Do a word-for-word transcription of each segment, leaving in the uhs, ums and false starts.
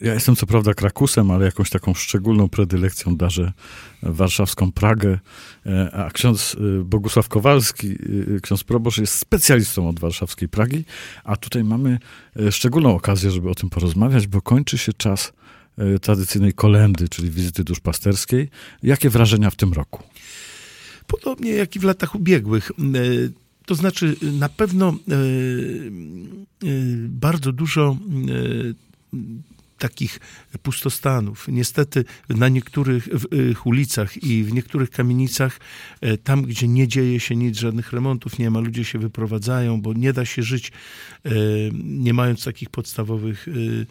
Ja jestem co prawda Krakusem, ale jakąś taką szczególną predylekcją darzę warszawską Pragę, a ksiądz Bogusław Kowalski, ksiądz proboszcz, jest specjalistą od warszawskiej Pragi, a tutaj mamy szczególną okazję, żeby o tym porozmawiać, bo kończy się czas tradycyjnej kolędy, czyli wizyty duszpasterskiej. Jakie wrażenia w tym roku? Podobnie jak i w latach ubiegłych. To znaczy na pewno bardzo dużo takich pustostanów. Niestety na niektórych ulicach i w niektórych kamienicach, tam gdzie nie dzieje się nic, żadnych remontów nie ma, ludzie się wyprowadzają, bo nie da się żyć nie mając takich podstawowych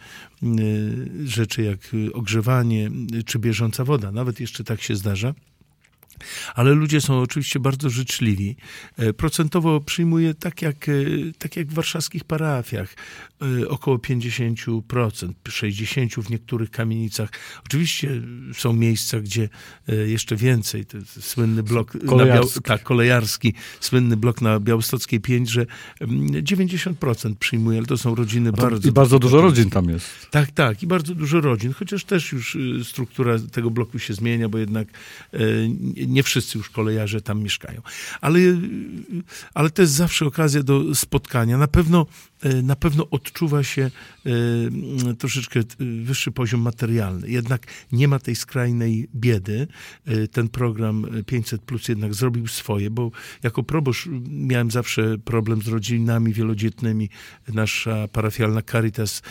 rzeczy jak ogrzewanie czy bieżąca woda. Nawet jeszcze tak się zdarza. Ale ludzie są oczywiście bardzo życzliwi. Procentowo przyjmuje tak jak, tak jak w warszawskich parafiach, około pięćdziesiąt procent, sześćdziesiąt procent w niektórych kamienicach. Oczywiście są miejsca, gdzie jeszcze więcej. To jest słynny blok kolejarski. Na Biał- tak, kolejarski, słynny blok na Białostockiej pięć, że dziewięćdziesiąt procent przyjmuje, ale to są rodziny bardzo... I bardzo dużo rodzin tam jest. Tak, tak. I bardzo dużo rodzin, chociaż też już struktura tego bloku się zmienia, bo jednak nie wszyscy już kolejarze tam mieszkają. Ale, ale to jest zawsze okazja do spotkania. Na pewno, na pewno odczuwa się troszeczkę wyższy poziom materialny. Jednak nie ma tej skrajnej biedy. Ten program pięćset plus jednak zrobił swoje, bo jako proboszcz miałem zawsze problem z rodzinami wielodzietnymi. Nasza parafialna Caritas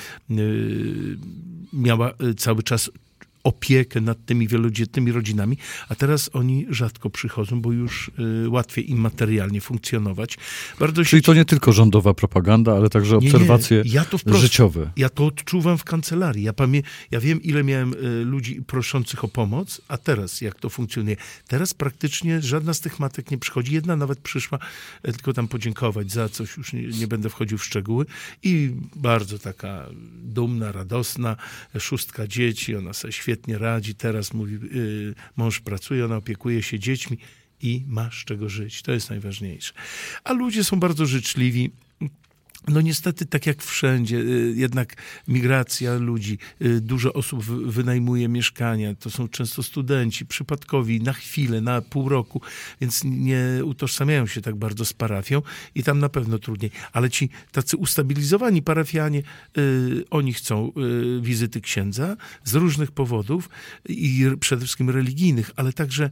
miała cały czas opiekę nad tymi wielodzietnymi rodzinami, a teraz oni rzadko przychodzą, bo już y, łatwiej im materialnie funkcjonować. Bardzo Czyli się... to nie tylko rządowa propaganda, ale także obserwacje nie, nie. Ja to wprost, życiowe. Ja to odczuwam w kancelarii. Ja, pamię... ja wiem, ile miałem y, ludzi proszących o pomoc, a teraz jak to funkcjonuje. Teraz praktycznie żadna z tych matek nie przychodzi. Jedna nawet przyszła y, tylko tam podziękować za coś, już nie, nie będę wchodził w szczegóły. I bardzo taka dumna, radosna, szóstka dzieci, ona sobie świetnie Świetnie radzi, teraz mówi, yy, mąż pracuje, ona opiekuje się dziećmi i masz czego żyć. To jest najważniejsze. A ludzie są bardzo życzliwi. No niestety, tak jak wszędzie, jednak migracja ludzi, dużo osób wynajmuje mieszkania, to są często studenci, przypadkowi, na chwilę, na pół roku, więc nie utożsamiają się tak bardzo z parafią i tam na pewno trudniej. Ale ci tacy ustabilizowani parafianie, oni chcą wizyty księdza z różnych powodów i przede wszystkim religijnych, ale także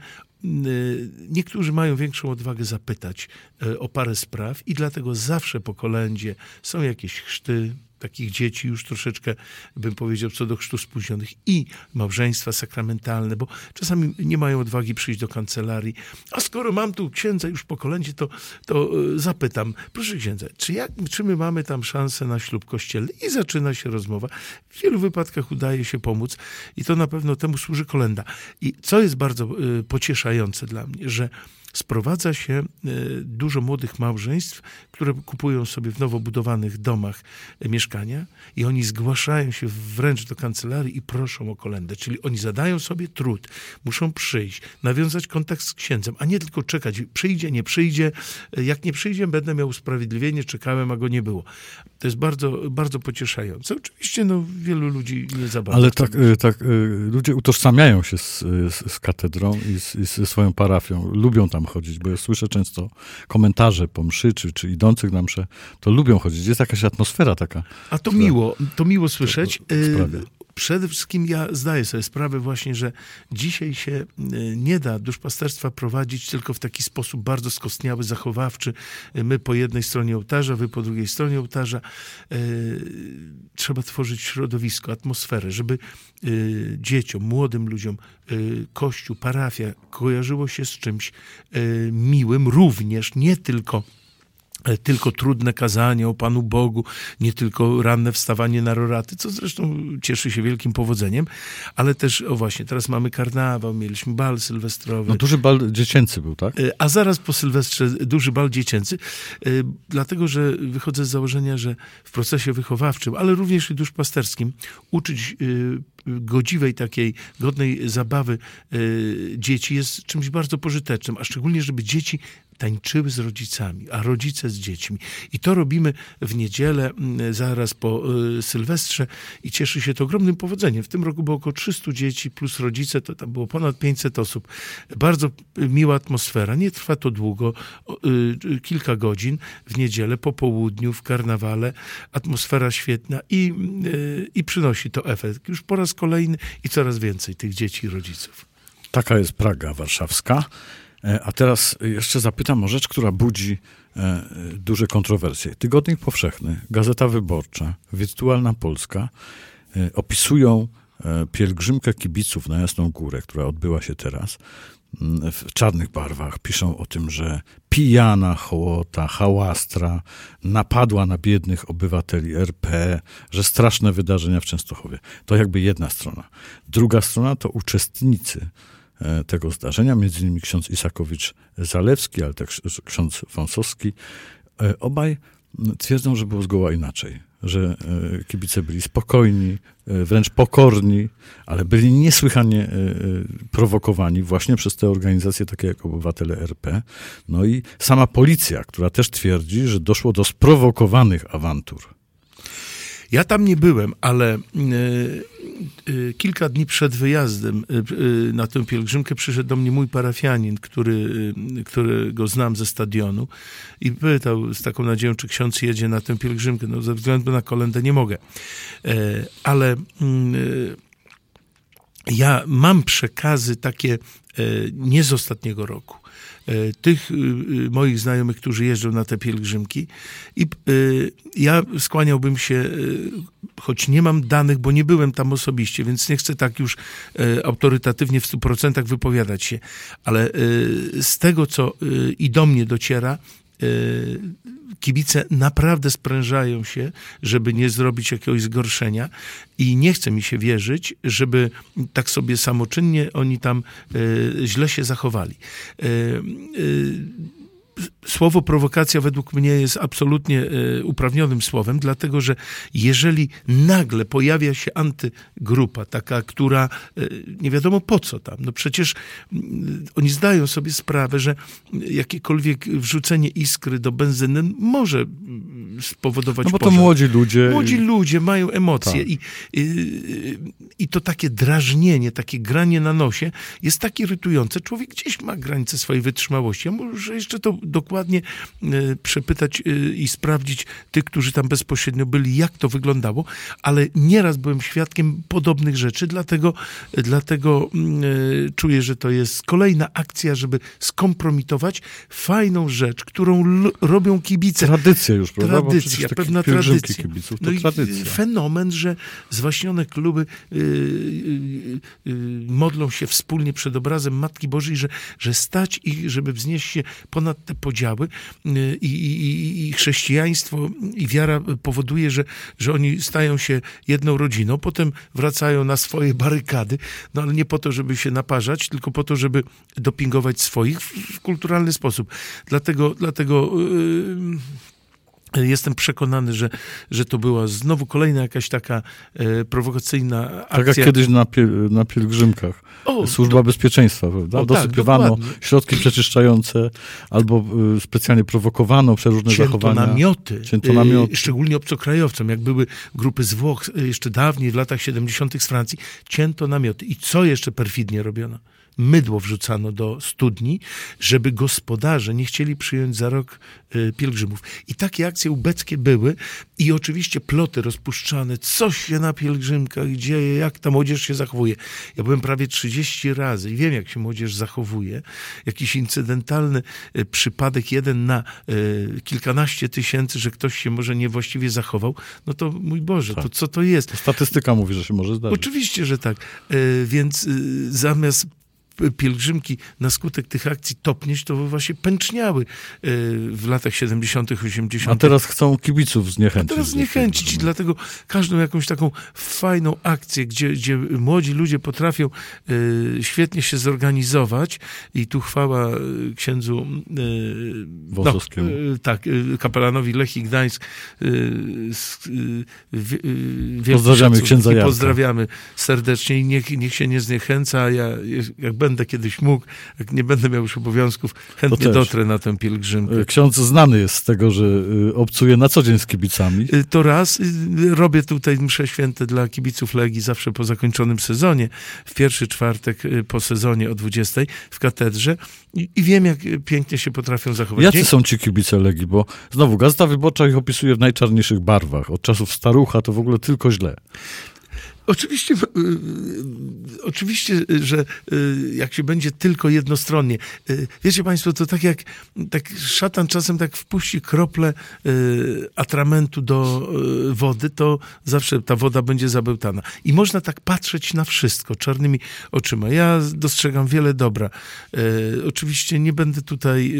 niektórzy mają większą odwagę zapytać o parę spraw i dlatego zawsze po kolędzie są jakieś chrzty takich dzieci już troszeczkę, bym powiedział, co do chrztu spóźnionych i małżeństwa sakramentalne, bo czasami nie mają odwagi przyjść do kancelarii. A skoro mam tu księdza już po kolędzie, to, to zapytam, proszę księdza, czy, jak, czy my mamy tam szansę na ślub kościelny? I zaczyna się rozmowa. W wielu wypadkach udaje się pomóc i to na pewno temu służy kolęda. I co jest bardzo y, pocieszające dla mnie, że sprowadza się dużo młodych małżeństw, które kupują sobie w nowo budowanych domach mieszkania i oni zgłaszają się wręcz do kancelarii i proszą o kolędę. Czyli oni zadają sobie trud, muszą przyjść, nawiązać kontakt z księdzem, a nie tylko czekać. Przyjdzie, nie przyjdzie. Jak nie przyjdzie, będę miał usprawiedliwienie, czekałem, a go nie było. To jest bardzo, bardzo pocieszające. Oczywiście no, wielu ludzi nie za bardzo. Ale tak, tak ludzie utożsamiają się z, z, z katedrą i z, i ze swoją parafią. Lubią tam chodzić, bo ja słyszę często komentarze po mszy, czy, czy idących na mszę, to lubią chodzić. Jest jakaś atmosfera taka. A to miło, to miło słyszeć. Sprawia. Przede wszystkim ja zdaję sobie sprawę właśnie, że dzisiaj się nie da duszpasterstwa prowadzić tylko w taki sposób bardzo skostniały, zachowawczy. My po jednej stronie ołtarza, wy po drugiej stronie ołtarza. Trzeba tworzyć środowisko, atmosferę, żeby dzieciom, młodym ludziom kościół, parafia kojarzyło się z czymś miłym, również nie tylko tylko trudne kazanie o Panu Bogu, nie tylko ranne wstawanie na roraty, co zresztą cieszy się wielkim powodzeniem, ale też, o właśnie, teraz mamy karnawał, mieliśmy bal sylwestrowy. No duży bal dziecięcy był, tak? A zaraz po Sylwestrze duży bal dziecięcy, dlatego, że wychodzę z założenia, że w procesie wychowawczym, ale również i duszpasterskim, uczyć godziwej, takiej godnej zabawy dzieci jest czymś bardzo pożytecznym, a szczególnie, żeby dzieci tańczyły z rodzicami, a rodzice z dziećmi. I to robimy w niedzielę, zaraz po Sylwestrze i cieszy się to ogromnym powodzeniem. W tym roku było około trzysta dzieci plus rodzice, to tam było ponad pięćset osób. Bardzo miła atmosfera. Nie trwa to długo, kilka godzin w niedzielę, po południu, w karnawale. Atmosfera świetna i, i przynosi to efekt. Już po raz kolejny i coraz więcej tych dzieci i rodziców. Taka jest Praga warszawska. A teraz jeszcze zapytam o rzecz, która budzi duże kontrowersje. Tygodnik Powszechny, Gazeta Wyborcza, Wirtualna Polska opisują pielgrzymkę kibiców na Jasną Górę, która odbyła się teraz, w czarnych barwach. Piszą o tym, że pijana hołota, hałastra napadła na biednych obywateli R P, że straszne wydarzenia w Częstochowie. To jakby jedna strona. Druga strona to uczestnicy tego zdarzenia, między innymi ksiądz Isakowicz-Zalewski, ale też ksiądz Wąsowski. Obaj twierdzą, że było zgoła inaczej, że kibice byli spokojni, wręcz pokorni, ale byli niesłychanie prowokowani właśnie przez te organizacje takie jak Obywatele R P. No i sama policja, która też twierdzi, że doszło do sprowokowanych awantur. Ja tam nie byłem, ale y, y, kilka dni przed wyjazdem y, y, na tę pielgrzymkę przyszedł do mnie mój parafianin, który, y, którego znam ze stadionu i pytał z taką nadzieją, czy ksiądz jedzie na tę pielgrzymkę. No ze względu na kolędę nie mogę. Y, ale y, ja mam przekazy takie y, nie z ostatniego roku. Tych moich znajomych, którzy jeżdżą na te pielgrzymki i ja skłaniałbym się, choć nie mam danych, bo nie byłem tam osobiście, więc nie chcę tak już autorytatywnie w stu procentach wypowiadać się, ale z tego, co i do mnie dociera, kibice naprawdę sprężają się, żeby nie zrobić jakiegoś zgorszenia i nie chce mi się wierzyć, żeby tak sobie samoczynnie oni tam y, źle się zachowali. Y, y, Słowo prowokacja według mnie jest absolutnie y, uprawnionym słowem, dlatego że jeżeli nagle pojawia się antygrupa, taka, która y, nie wiadomo po co tam, no przecież y, oni zdają sobie sprawę, że jakiekolwiek wrzucenie iskry do benzyny może spowodować No bo to pożar. młodzi ludzie. Młodzi ludzie mają emocje tak. i, i, i to takie drażnienie, takie granie na nosie jest tak irytujące. Człowiek gdzieś ma granicę swojej wytrzymałości. Ja może jeszcze to dokładnie y, przepytać y, i sprawdzić tych, którzy tam bezpośrednio byli, jak to wyglądało, ale nieraz byłem świadkiem podobnych rzeczy, dlatego, dlatego y, czuję, że to jest kolejna akcja, żeby skompromitować fajną rzecz, którą l- robią kibice. Tradycja już, prawda? Tradycja, pewna tradycja. Kibiców, to no i tradycja. fenomen, że zwaśnione kluby y, y, y, modlą się wspólnie przed obrazem Matki Bożej, że, że stać ich, żeby wznieść się ponad te podziały y, i, i, i chrześcijaństwo i wiara powoduje, że, że oni stają się jedną rodziną, potem wracają na swoje barykady, no ale nie po to, żeby się naparzać, tylko po to, żeby dopingować swoich w, w kulturalny sposób. Dlatego, dlatego yy, jestem przekonany, że, że to była znowu kolejna jakaś taka e, prowokacyjna akcja. Tak jak kiedyś na, pie- na pielgrzymkach. O, Służba to... Bezpieczeństwa, prawda? O, Dosypywano tak, środki przeczyszczające albo y, specjalnie prowokowano przeróżne Cięto zachowania. Namioty, Cięto namioty. Y, szczególnie obcokrajowcom, jak były grupy z Włoch y, jeszcze dawniej, w latach siedemdziesiątych z Francji, cięto namioty. I co jeszcze perfidnie robiono? Mydło wrzucano do studni, żeby gospodarze nie chcieli przyjąć za rok y, pielgrzymów. I takie akcje ubeckie były i oczywiście ploty rozpuszczane, co się na pielgrzymkach dzieje, jak ta młodzież się zachowuje. Ja byłem prawie trzydzieści razy i wiem, jak się młodzież zachowuje. Jakiś incydentalny y, przypadek, jeden na y, kilkanaście tysięcy, że ktoś się może niewłaściwie zachował, no to mój Boże, tak. to co to jest? Statystyka mówi, że się może zdarzyć. Oczywiście, że tak. Y, więc y, zamiast pielgrzymki na skutek tych akcji topnieć, to właśnie pęczniały w latach siedemdziesiątych, osiemdziesiątych. A teraz chcą kibiców zniechęcić. A teraz zniechęcić i dlatego każdą jakąś taką fajną akcję, gdzie, gdzie młodzi ludzie potrafią y, świetnie się zorganizować i tu chwała księdzu y, Wąsowskiemu. No, y, tak, y, kapelanowi Lechii Gdańsk. Y, y, y, Pozdrawiamy księdza Jarka. Pozdrawiamy serdecznie i niech, niech się nie zniechęca. Ja, jak będę będę kiedyś mógł, jak nie będę miał już obowiązków, chętnie dotrę na tę pielgrzymkę. Ksiądz znany jest z tego, że obcuje na co dzień z kibicami. To raz. Robię tutaj msze święte dla kibiców Legii zawsze po zakończonym sezonie, w pierwszy czwartek po sezonie o dwudziestej w katedrze i, i wiem, jak pięknie się potrafią zachować. Jacy są ci kibice Legii? Bo znowu Gazeta Wyborcza ich opisuje w najczarniejszych barwach. Od czasów starucha to w ogóle tylko źle. Oczywiście, oczywiście, że jak się będzie tylko jednostronnie. Wiecie państwo, to tak jak tak szatan czasem tak wpuści kroplę atramentu do wody, to zawsze ta woda będzie zabełtana. I można tak patrzeć na wszystko czarnymi oczyma. Ja dostrzegam wiele dobra. Oczywiście nie będę tutaj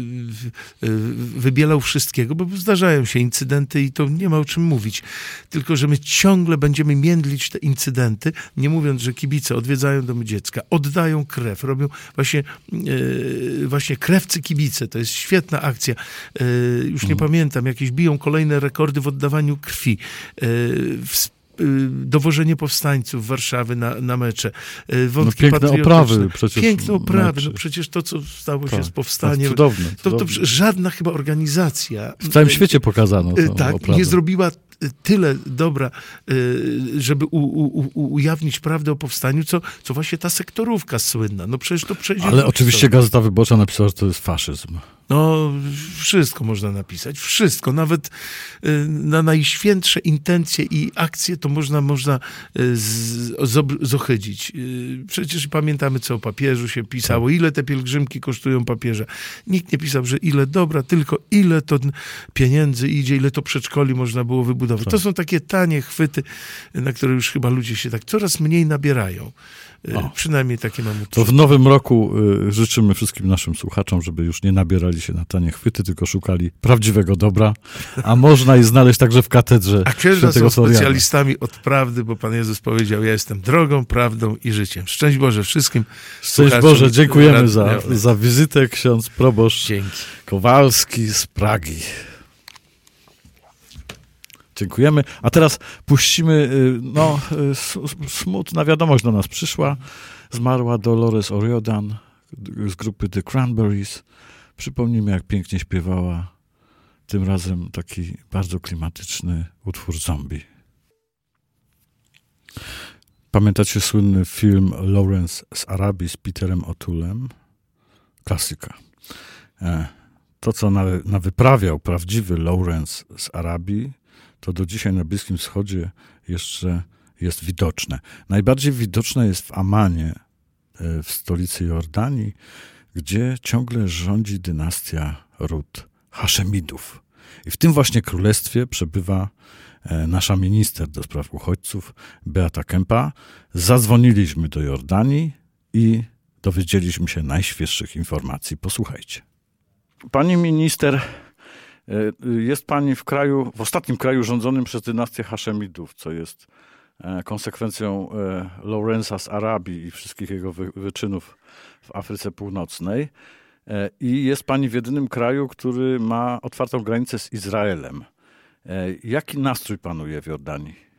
wybielał wszystkiego, bo zdarzają się incydenty i to nie ma o czym mówić. Tylko, że my ciągle będziemy międlić te incydenty, nie mówiąc, że kibice odwiedzają domy dziecka, oddają krew, robią właśnie, e, właśnie krewcy kibice. To jest świetna akcja. E, już nie mhm. pamiętam, jakieś biją kolejne rekordy w oddawaniu krwi. E, w dowożenie powstańców Warszawy na, na mecze. Wątki no piękne oprawy przecież. Piękne oprawy. No przecież to, co stało się tak, z powstaniem. Cudowne, to, cudowne. To żadna chyba organizacja w całym świecie pokazano to. Tak, oprawę. Nie zrobiła tyle dobra, żeby u, u, ujawnić prawdę o powstaniu, co, co właśnie ta sektorówka słynna. No przecież to przejdzie. Ale oczywiście Gazeta Wyborcza napisała, że to jest faszyzm. No, wszystko można napisać. Wszystko. Nawet na najświętsze intencje i akcje to można, można z, zohydzić. Przecież pamiętamy, co o papieżu się pisało. Ile te pielgrzymki kosztują papieża. Nikt nie pisał, że ile dobra, tylko ile to pieniędzy idzie, ile to przedszkoli można było wybudować. Tak. To są takie tanie chwyty, na które już chyba ludzie się tak coraz mniej nabierają. O. Przynajmniej takie mamy. To w nowym roku y, życzymy wszystkim naszym słuchaczom, żeby już nie nabierali się na tanie chwyty, tylko szukali prawdziwego dobra, a można je znaleźć także w katedrze. A księża są specjalistami od prawdy, bo Pan Jezus powiedział, ja jestem drogą, prawdą i życiem. Szczęść Boże wszystkim. Szczęść Boże, dziękujemy za, za wizytę, ksiądz proboszcz Dzięki. Kowalski z Pragi. Dziękujemy. A teraz puścimy, no, smutna wiadomość do nas przyszła. Zmarła Dolores O'Riordan z grupy The Cranberries. Przypomnijmy, jak pięknie śpiewała. Tym razem taki bardzo klimatyczny utwór Zombie. Pamiętacie słynny film Lawrence z Arabii z Peterem O'Toolem? Klasyka. To, co nawyprawiał prawdziwy Lawrence z Arabii, to do dzisiaj na Bliskim Wschodzie jeszcze jest widoczne. Najbardziej widoczne jest w Amanie, w stolicy Jordanii, gdzie ciągle rządzi dynastia ród Haszemidów. I w tym właśnie królestwie przebywa nasza minister do spraw uchodźców, Beata Kempa. Zadzwoniliśmy do Jordanii i dowiedzieliśmy się najświeższych informacji. Posłuchajcie. Pani minister, jest pani w kraju, w ostatnim kraju rządzonym przez dynastię Haszemidów, co jest konsekwencją Lawrence'a z Arabii i wszystkich jego wy, wyczynów w Afryce Północnej. I jest pani w jedynym kraju, który ma otwartą granicę z Izraelem. Jaki nastrój panuje w Jordanii?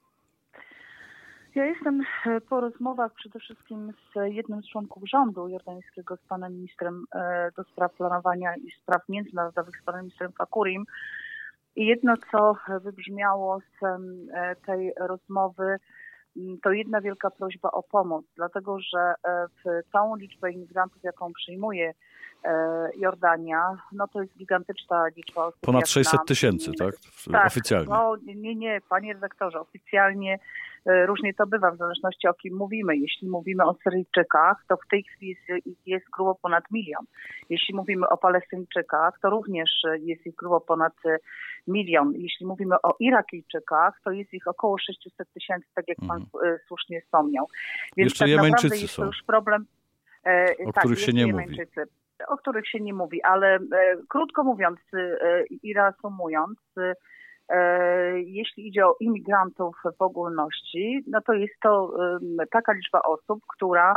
Ja jestem po rozmowach przede wszystkim z jednym z członków rządu jordańskiego, z panem ministrem do spraw planowania i spraw międzynarodowych, z panem ministrem Fakurim. I jedno, co wybrzmiało z tej rozmowy, to jedna wielka prośba o pomoc, dlatego że w całą liczbę imigrantów, jaką przyjmuje Jordania, no to jest gigantyczna liczba osób. Ponad sześćset tysięcy, tak? tak? Oficjalnie. No nie, nie, panie redaktorze, oficjalnie różnie to bywa, w zależności o kim mówimy. Jeśli mówimy o Syryjczykach, to w tej chwili jest, jest grubo ponad milion. Jeśli mówimy o Palestyńczykach, to również jest ich grubo ponad milion. Jeśli mówimy o Irakijczykach, to jest ich około sześćset tysięcy, tak jak pan mm. słusznie wspomniał. Więc Jeszcze tak Jemeńczycy naprawdę jest są, to już problem, e, o tak, których się nie mówi. O których się nie mówi, ale e, krótko mówiąc e, i reasumując, e, jeśli idzie o imigrantów w ogólności, no to jest to e, taka liczba osób, która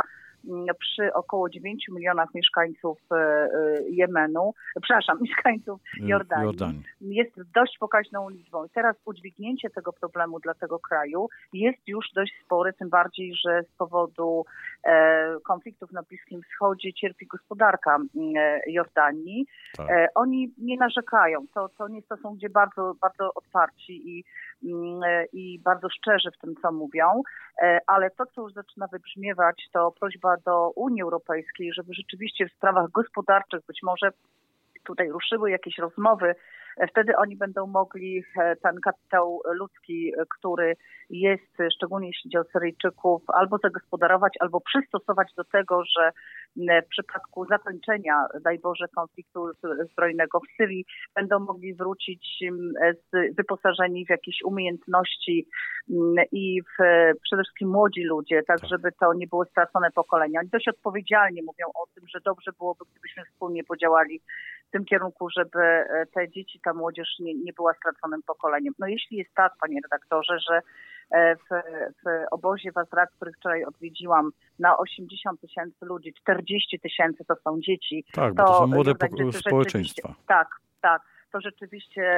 przy około dziewięciu milionach mieszkańców Jemenu, przepraszam, mieszkańców Jordanii, Jordanii, jest dość pokaźną liczbą. I teraz udźwignięcie tego problemu dla tego kraju jest już dość spore, tym bardziej, że z powodu konfliktów na Bliskim Wschodzie cierpi gospodarka Jordanii. Tak. Oni nie narzekają. To, to, nie, to są ludzie bardzo, bardzo otwarci i, i bardzo szczerzy w tym, co mówią, ale to, co już zaczyna wybrzmiewać, to prośba do Unii Europejskiej, żeby rzeczywiście w sprawach gospodarczych być może tutaj ruszyły jakieś rozmowy. Wtedy oni będą mogli ten kapitał ludzki, który jest, szczególnie jeśli chodzi o Syryjczyków, albo zagospodarować, albo przystosować do tego, że w przypadku zakończenia, daj Boże, konfliktu zbrojnego w Syrii będą mogli wrócić wyposażeni w jakieś umiejętności i w, przede wszystkim młodzi ludzie, tak żeby to nie było stracone pokolenia. Oni dość odpowiedzialnie mówią o tym, że dobrze byłoby, gdybyśmy wspólnie podziałali w tym kierunku, żeby te dzieci, ta młodzież nie, nie była straconym pokoleniem. No jeśli jest tak, panie redaktorze, że w, w obozie w Azraq, który wczoraj odwiedziłam, na osiemdziesiąt tysięcy ludzi, czterdzieści tysięcy to są dzieci. Tak, bo to, to są młode społeczeństwa. Tak, tak. To rzeczywiście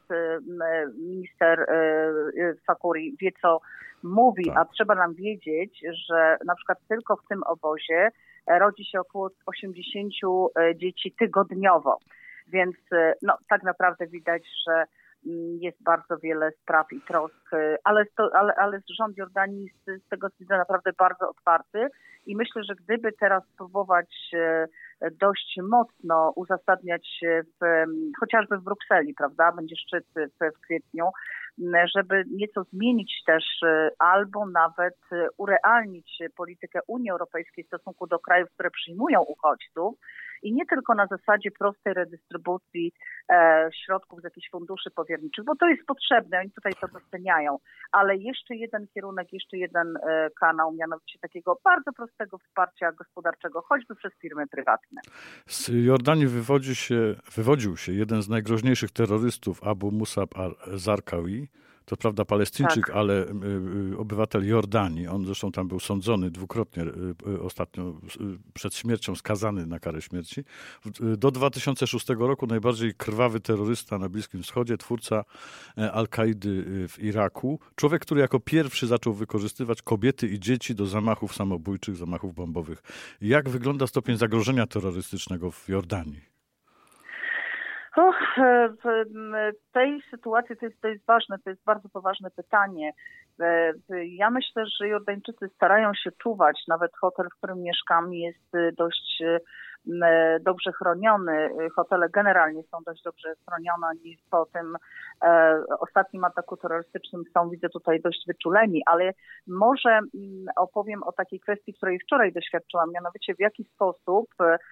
minister Fakouri wie, co mówi, tak. A trzeba nam wiedzieć, że na przykład tylko w tym obozie rodzi się około osiemdziesiąt dzieci tygodniowo. Więc no, tak naprawdę widać, że jest bardzo wiele spraw i trosk, ale, to, ale, ale rząd Jordanii z, z tego widzę naprawdę bardzo otwarty i myślę, że gdyby teraz spróbować dość mocno uzasadniać w, chociażby w Brukseli, prawda, będzie szczyt w, w kwietniu, żeby nieco zmienić też albo nawet urealnić politykę Unii Europejskiej w stosunku do krajów, które przyjmują uchodźców i nie tylko na zasadzie prostej redystrybucji e, środków z jakichś funduszy powierniczych, bo to jest potrzebne, oni tutaj to doceniają, ale jeszcze jeden kierunek, jeszcze jeden e, kanał, mianowicie takiego bardzo prostego wsparcia gospodarczego, choćby przez firmy prywatne. Z Jordanii wywodzi się, wywodził się jeden z najgroźniejszych terrorystów, Abu Musab al-Zarqawi. To prawda Palestyńczyk, tak. ale y, y, obywatel Jordanii. On zresztą tam był sądzony dwukrotnie, y, y, ostatnio y, przed śmiercią skazany na karę śmierci. Y, do dwa tysiące szóstego roku najbardziej krwawy terrorysta na Bliskim Wschodzie, twórca y, Al-Kaidy y, w Iraku. Człowiek, który jako pierwszy zaczął wykorzystywać kobiety i dzieci do zamachów samobójczych, zamachów bombowych. Jak wygląda stopień zagrożenia terrorystycznego w Jordanii? Och, w tej sytuacji to jest, to jest ważne, to jest bardzo poważne pytanie. Ja myślę, że Jordańczycy starają się czuwać. Nawet hotel, w którym mieszkam, jest dość dobrze chroniony. Hotele generalnie są dość dobrze chronione. Oni po tym e, ostatnim ataku terrorystycznym są, widzę, tutaj dość wyczuleni, ale może opowiem o takiej kwestii, której wczoraj doświadczyłam, mianowicie w jaki sposób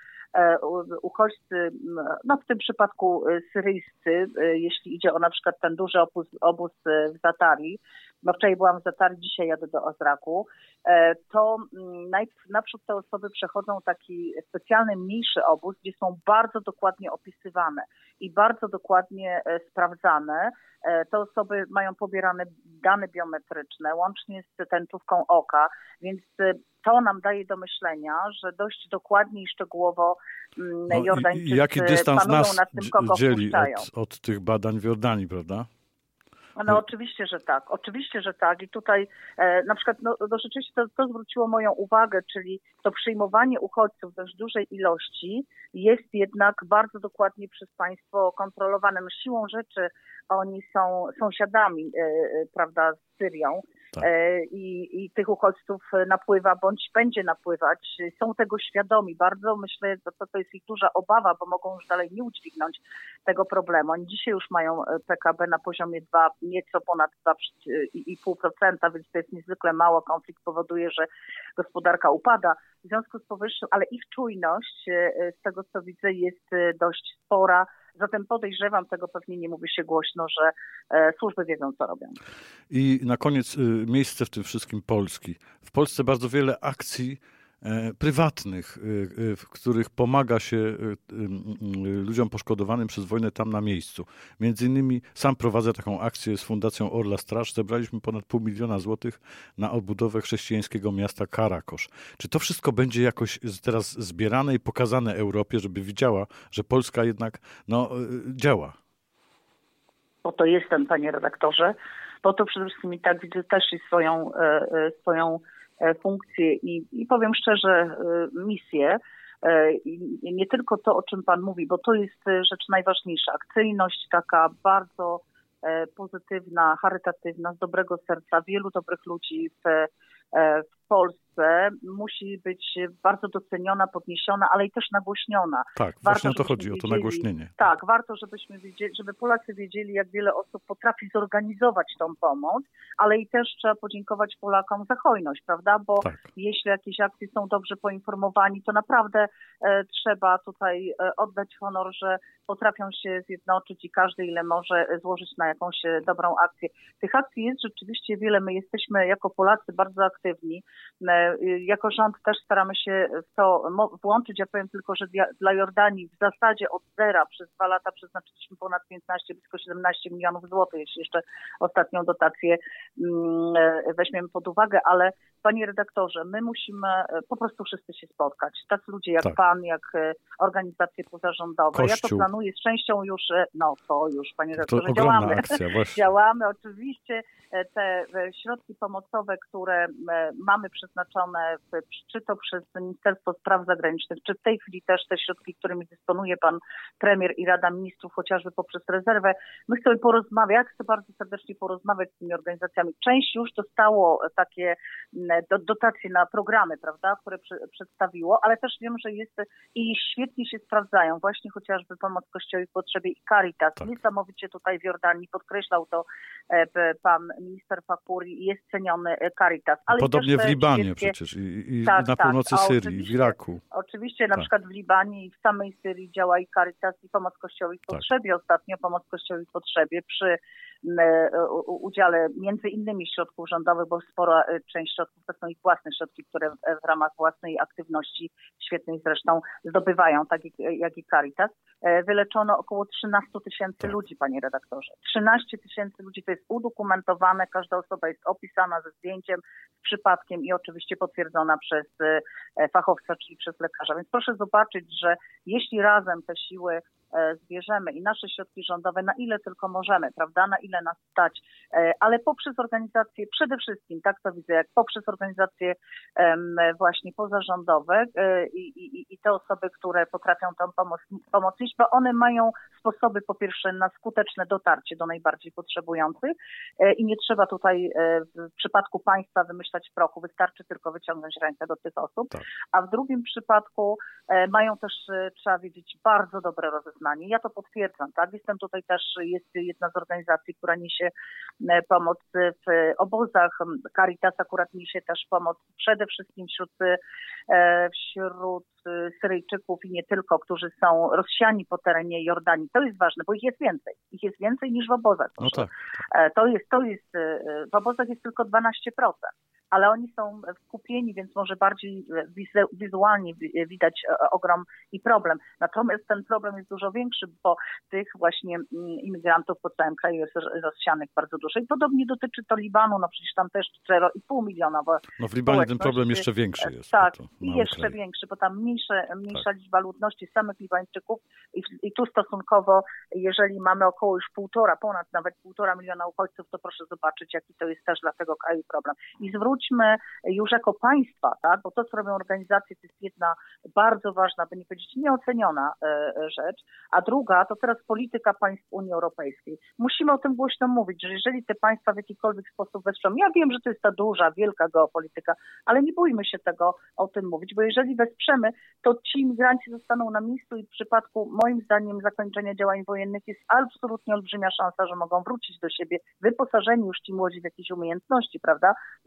uchodźcy, no w tym przypadku syryjscy, jeśli idzie o na przykład ten duży obóz, obóz w Zatari, no wczoraj byłam w Zatari, dzisiaj jadę do Azraku, to najpierw naprzód te osoby przechodzą taki specjalny, mniejszy obóz, gdzie są bardzo dokładnie opisywane i bardzo dokładnie sprawdzane. Te osoby mają pobierane dane biometryczne, łącznie z tęczówką oka, więc to nam daje do myślenia, że dość dokładnie i szczegółowo no Jordańczycy jaki dystans panują nas nad tym, kogo dzieli od, od tych badań w Jordanii, prawda? No oczywiście, że tak. Oczywiście, że tak. I tutaj e, na przykład no, no rzeczywiście to, to zwróciło moją uwagę, czyli to przyjmowanie uchodźców w dość dużej ilości jest jednak bardzo dokładnie przez państwo kontrolowane. No, siłą rzeczy oni są sąsiadami, e, e, prawda, z Syrią. Tak. I, I tych uchodźców napływa, bądź będzie napływać. Są tego świadomi. Bardzo myślę, że to, to jest ich duża obawa, bo mogą już dalej nie udźwignąć tego problemu. Oni dzisiaj już mają P K B na poziomie dwa, nieco ponad dwa i pół procent, więc to jest niezwykle mało. Konflikt powoduje, że gospodarka upada. W związku z powyższym, ale ich czujność, z tego co widzę, jest dość spora. Zatem podejrzewam, tego pewnie nie mówi się głośno, że e, służby wiedzą, co robią. I na koniec y, miejsce w tym wszystkim Polski. W Polsce bardzo wiele akcji prywatnych, w których pomaga się ludziom poszkodowanym przez wojnę tam na miejscu. Między innymi sam prowadzę taką akcję z Fundacją Orla Straż. Zebraliśmy ponad pół miliona złotych na odbudowę chrześcijańskiego miasta Karakosz. Czy to wszystko będzie jakoś teraz zbierane i pokazane Europie, żeby widziała, że Polska jednak no, działa? Po to jestem, panie redaktorze. Po to przede wszystkim i tak widzę też i swoją, swoją funkcję i, i powiem szczerze, misję. I nie tylko to, o czym pan mówi, bo to jest rzecz najważniejsza. Akcyjność taka bardzo pozytywna, charytatywna, z dobrego serca, wielu dobrych ludzi w, w Polsce musi być bardzo doceniona, podniesiona, ale i też nagłośniona. Tak, warto, właśnie o to chodzi, wiedzieli, o to nagłośnienie. Tak, warto, żebyśmy wiedzieli, żeby Polacy wiedzieli, jak wiele osób potrafi zorganizować tą pomoc, ale i też trzeba podziękować Polakom za hojność, prawda? Bo tak. jeśli jakieś akcje są dobrze poinformowani, to naprawdę e, trzeba tutaj e, oddać honor, że potrafią się zjednoczyć i każdy ile może złożyć na jakąś e, dobrą akcję. Tych akcji jest rzeczywiście wiele. My jesteśmy jako Polacy bardzo aktywni. E, jako rząd też staramy się w to włączyć. Ja powiem tylko, że dla, dla Jordanii w zasadzie od zera przez dwa lata przeznaczyliśmy ponad piętnaście, blisko siedemnaście milionów złotych, jeśli jeszcze ostatnią dotację mm, weźmiemy pod uwagę, ale panie redaktorze, my musimy po prostu wszyscy się spotkać. Tacy ludzie jak tak. pan, jak organizacje pozarządowe. Kościół. Ja to planuję z częścią już, no to już panie redaktorze, to działamy. Akcja, działamy oczywiście. Te środki pomocowe, które mamy przeznaczone, czy to przez Ministerstwo Spraw Zagranicznych, czy w tej chwili też te środki, którymi dysponuje pan premier i Rada Ministrów, chociażby poprzez rezerwę. My chcemy porozmawiać, ja chcę bardzo serdecznie porozmawiać z tymi organizacjami. Część już dostało takie dotacje na programy, prawda, które przedstawiło, ale też wiem, że jest i świetnie się sprawdzają właśnie chociażby pomoc Kościołowi w potrzebie i Caritas. Tak. Niesamowicie tutaj w Jordanii podkreślał to pan minister Fakuri, jest ceniony Caritas. Ale podobnie w Libanie świetnie... przecież i, i tak, na północy tak. Syrii, w Iraku. Oczywiście na tak. przykład w Libanie i w samej Syrii działa i Caritas i pomoc Kościołowi w potrzebie. Tak. Ostatnio pomoc Kościołowi w potrzebie przy udziale między innymi środków rządowych, bo spora część środków to są ich własne środki, które w ramach własnej aktywności, świetnej zresztą, zdobywają, tak jak i Caritas. Wyleczono około trzynaście tysięcy tak. ludzi, panie redaktorze. trzynaście tysięcy ludzi to jest udokumentowane, każda osoba jest opisana ze zdjęciem, z przypadkiem i oczywiście potwierdzona przez fachowca, czyli przez lekarza. Więc proszę zobaczyć, że jeśli razem te siły zbierzemy i nasze środki rządowe, na ile tylko możemy, prawda, na ile nas stać, ale poprzez organizacje, przede wszystkim, tak to widzę, jak poprzez organizacje właśnie pozarządowe i, i, i te osoby, które potrafią tą pomoc, pomoc iść, bo one mają sposoby po pierwsze na skuteczne dotarcie do najbardziej potrzebujących i nie trzeba tutaj w przypadku państwa wymyślać prochu, wystarczy tylko wyciągnąć rękę do tych osób, tak. a w drugim przypadku mają też, trzeba wiedzieć, bardzo dobre rozeznanie. Ja to potwierdzam, tak? Jestem tutaj też, jest jedna z organizacji, która niesie pomoc w obozach. Caritas akurat niesie też pomoc przede wszystkim wśród, wśród Syryjczyków i nie tylko, którzy są rozsiani po terenie Jordanii. To jest ważne, bo ich jest więcej. Ich jest więcej niż w obozach. No tak. To jest, to jest, w obozach jest tylko dwanaście procent. Ale oni są skupieni, więc może bardziej wizualnie widać ogrom i problem. Natomiast ten problem jest dużo większy, bo tych właśnie imigrantów po całym kraju jest rozsianych bardzo dużo. I podobnie dotyczy to Libanu, no przecież tam też zero i pół miliona. No w Libanie ten problem jeszcze większy jest. Tak, i jeszcze kraj. większy, bo tam mniejsze, mniejsza tak. liczba ludności samych Libańczyków i, i tu stosunkowo, jeżeli mamy około już półtora, ponad nawet półtora miliona uchodźców, to proszę zobaczyć, jaki to jest też dla tego kraju problem. I zwróć już jako państwa, tak, bo to, co robią organizacje, to jest jedna bardzo ważna, by nie powiedzieć nieoceniona e, rzecz, a druga to teraz polityka państw Unii Europejskiej. Musimy o tym głośno mówić, że jeżeli te państwa w jakikolwiek sposób wesprą, ja wiem, że to jest ta duża, wielka geopolityka, ale nie bójmy się tego o tym mówić, bo jeżeli wesprzemy, to ci imigranci zostaną na miejscu i w przypadku, moim zdaniem, zakończenia działań wojennych jest absolutnie olbrzymia szansa, że mogą wrócić do siebie wyposażeni już ci młodzi w jakieś umiejętności, prawda? I ci ludzie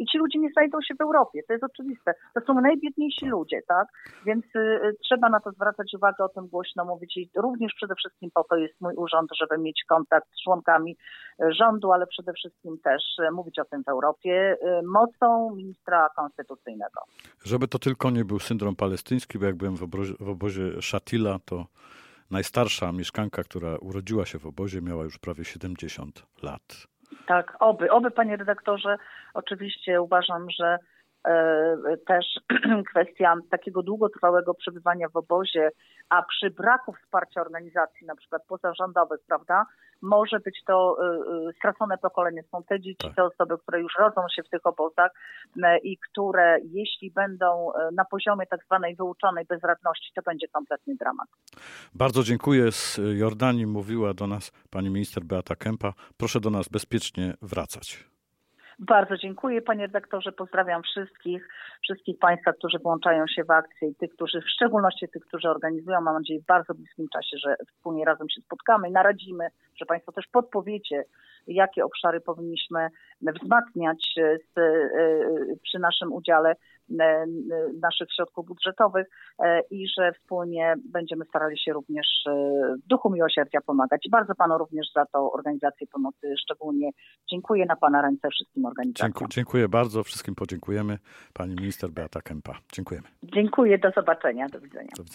nie znajdą się w Europie. To jest oczywiste. To są najbiedniejsi ludzie, tak? Więc y, trzeba na to zwracać uwagę, o tym głośno mówić i również przede wszystkim po to jest mój urząd, żeby mieć kontakt z członkami rządu, ale przede wszystkim też mówić o tym w Europie y, mocą ministra konstytucyjnego. Żeby to tylko nie był syndrom palestyński, bo jak byłem w obozie, w obozie Shatila, to najstarsza mieszkanka, która urodziła się w obozie, miała już prawie siedemdziesiąt lat. Tak, oby, oby panie redaktorze. Oczywiście uważam, że e, też kwestia takiego długotrwałego przebywania w obozie, a przy braku wsparcia organizacji, na przykład pozarządowych, prawda, może być to e, stracone pokolenie. Są te dzieci, Tak. te osoby, które już rodzą się w tych obozach e, i które, jeśli będą na poziomie tak zwanej wyuczonej bezradności, to będzie kompletny dramat. Bardzo dziękuję. Z Jordanii mówiła do nas pani minister Beata Kempa. Proszę do nas bezpiecznie wracać. Bardzo dziękuję panie redaktorze, pozdrawiam wszystkich, wszystkich państwa, którzy włączają się w akcję i tych, którzy, w szczególności tych, którzy organizują, mam nadzieję w bardzo bliskim czasie, że wspólnie razem się spotkamy i naradzimy, że państwo też podpowiecie, jakie obszary powinniśmy wzmacniać z, przy naszym udziale naszych środków budżetowych i że wspólnie będziemy starali się również w duchu miłosierdzia pomagać. I bardzo panu również za tą organizację pomocy szczególnie dziękuję, na pana ręce wszystkim organizacjom. Dziękuję, dziękuję bardzo, wszystkim podziękujemy. Pani minister Beata Kempa. Dziękujemy. Dziękuję, do zobaczenia, do widzenia. Do widzenia.